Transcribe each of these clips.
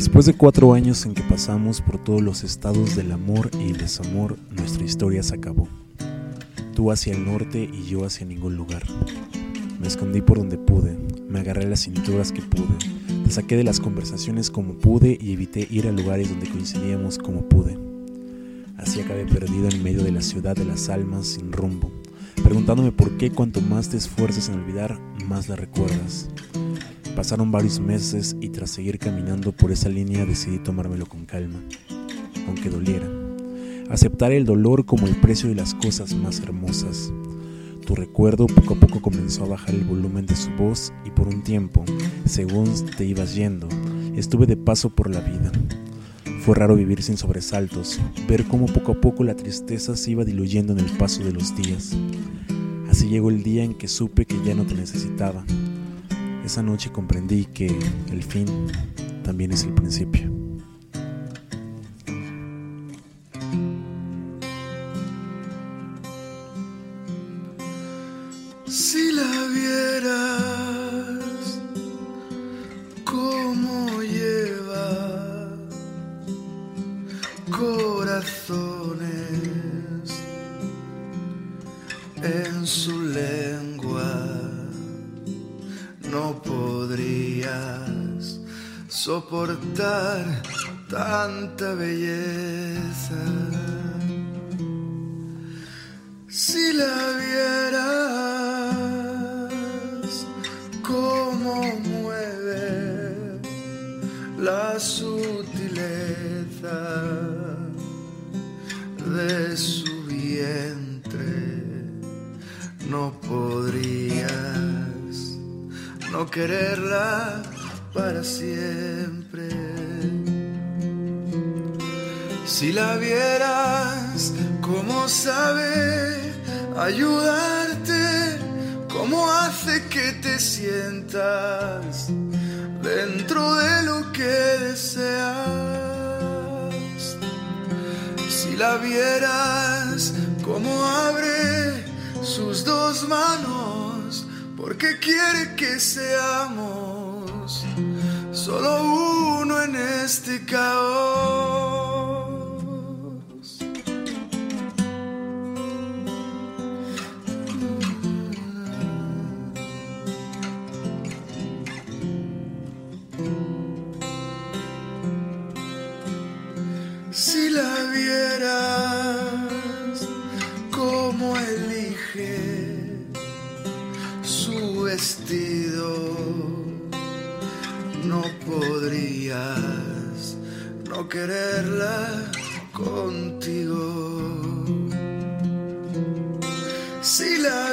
Después de 4 años en que pasamos por todos los estados del amor y el desamor, nuestra historia se acabó. Tú hacia el norte y yo hacia ningún lugar. Me escondí por donde pude, me agarré a las cinturas que pude, te saqué de las conversaciones como pude y evité ir a lugares donde coincidíamos como pude. Así acabé perdido en medio de la ciudad de las almas sin rumbo, preguntándome por qué cuanto más te esfuerces en olvidar, más la recuerdas. Pasaron varios meses y tras seguir caminando por esa línea decidí tomármelo con calma, aunque doliera. Aceptar el dolor como el precio de las cosas más hermosas. Tu recuerdo poco a poco comenzó a bajar el volumen de su voz y por un tiempo, según te ibas yendo, estuve de paso por la vida. Fue raro vivir sin sobresaltos, ver cómo poco a poco la tristeza se iba diluyendo en el paso de los días. Así llegó el día en que supe que ya no te necesitaba. Esa noche comprendí que el fin también es el principio. Si la vieras cómo lleva corazones en su lengua, no podrías soportar tanta belleza. Si la vieras cómo mueve la sutileza de su vientre, no podrías no quererla para siempre. Si la vieras cómo sabe ayudarte, cómo hace que te sientas dentro de lo que deseas. Si la vieras cómo abre sus dos manos, porque quiere que seamos solo uno en este caos. Si la vieras cómo elige su vestido, no podrías no quererla contigo. Si la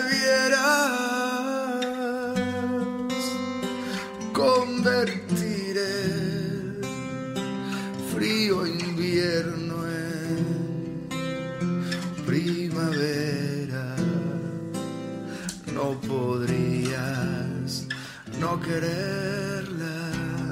vieras convertir el frío invierno en primavera, no podrías no quererla.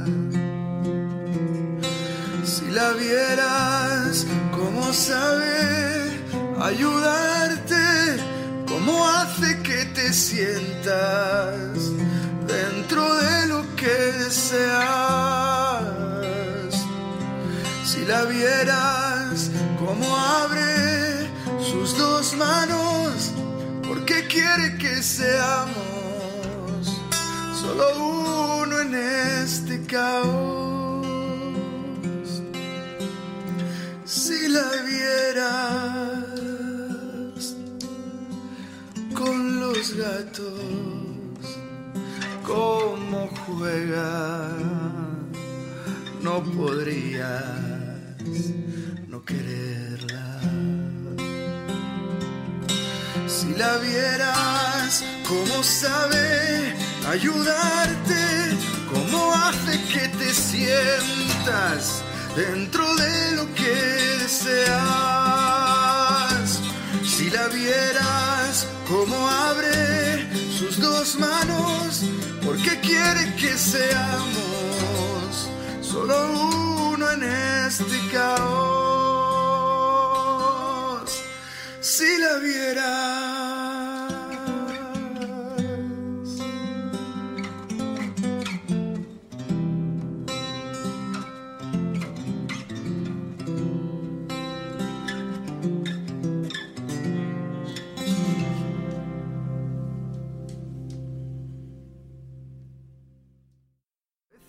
Si la vieras cómo sabe ayudarte, cómo hace que te sientas dentro de lo que deseas. Si la vieras cómo abre sus dos manos, porque quiere que seamos solo uno en este caos. Si la vieras con los gatos cómo juega, no podrías no quererla. Si la vieras cómo sabe ayudarte, cómo hace que te sientas dentro de lo que deseas. Si la vieras cómo abre sus dos manos, porque quiere que seamos solo uno en este caos. Si la vieras